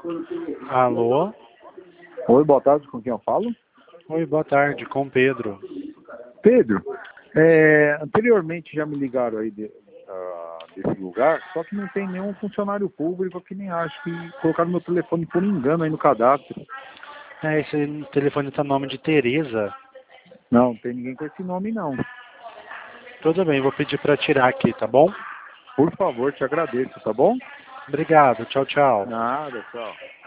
Alô? Oi, boa tarde, com quem eu falo? Oi, boa tarde, com Pedro. Pedro, anteriormente já me ligaram aí desse lugar, só que não tem nenhum funcionário público que nem acho que colocaram meu telefone por engano aí no cadastro. Esse telefone tá no nome de Tereza. Não tem ninguém com esse nome não. Tudo bem, vou pedir para tirar aqui, tá bom? Por favor, te agradeço, tá bom? Obrigado, tchau, tchau. Nada, tchau.